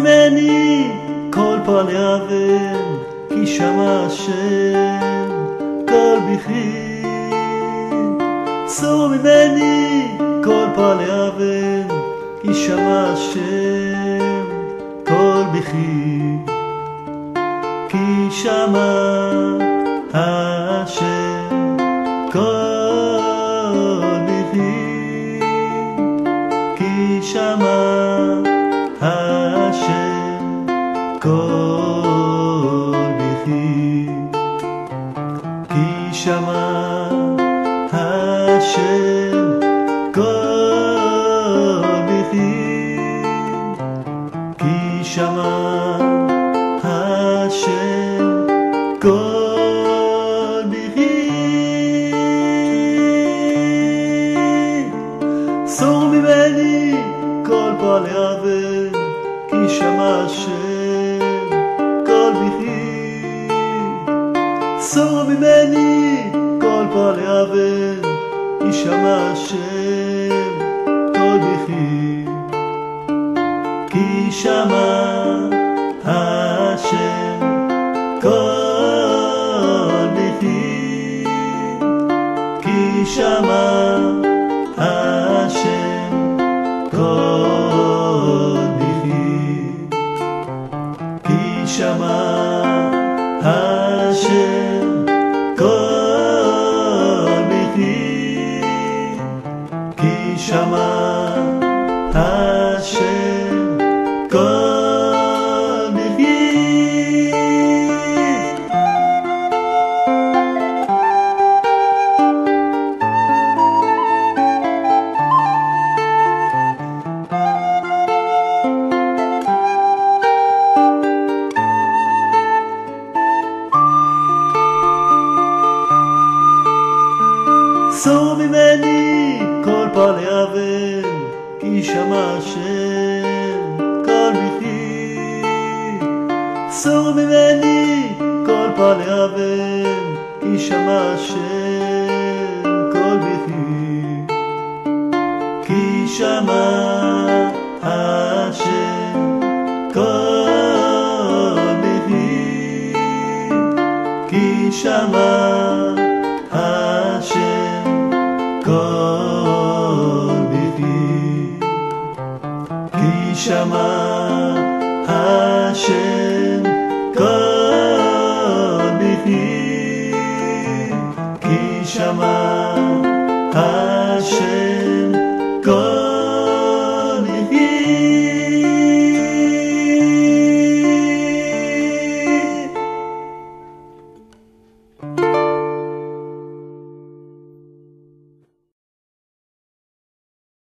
ממני כל פועלי אבן, כי שמע השם כל בכי. סור ממני כל פועלי אבן, כי שמע השם כל בכי. כי שמע השם כל בכי. כי שמע השם כל בכי. כי שמע השם כל בכי. כי שמע השם כל בכי. סור ממני כל פועלי אבן, כי שמע השם כל בכי. סור ממני כל פועלי אבן, כי שמע השם כל בכי. כי שמע השם כל בכי. כי שמע השם כל בכי. כי שמע השם כל בכי. כי שמע השם כל בכי. סור ממני כל פועלי אבן, כי שמע השם כל בכי. סור ממני כל פועלי אבן, כי שמע השם כל בכי. כי שמע השם כל בכי. כי שמע השם כל בכי. כי שמע השם